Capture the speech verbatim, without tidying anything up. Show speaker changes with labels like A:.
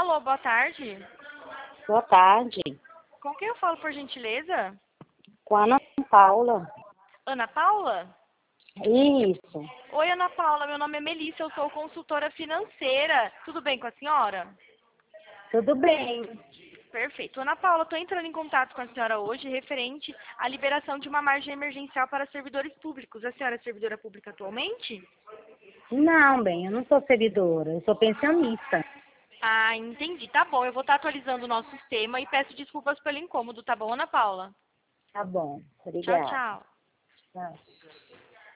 A: Alô, boa tarde.
B: Boa tarde.
A: Com quem eu falo, por gentileza?
B: Com a Ana Paula.
A: Ana Paula?
B: Isso.
A: Oi, Ana Paula. Meu nome é Melissa, eu sou consultora financeira. Tudo bem com a senhora?
B: Tudo bem.
A: Perfeito. Ana Paula, estou entrando em contato com a senhora hoje referente à liberação de uma margem emergencial para servidores públicos. A senhora é servidora pública atualmente?
B: Não, bem, eu não sou servidora, eu sou pensionista.
A: Ah, entendi. Tá bom, eu vou estar atualizando o nosso sistema e peço desculpas pelo incômodo, tá bom, Ana Paula?
B: Tá bom,
A: Tchau,
B: obrigada.
A: tchau.
B: Tchau.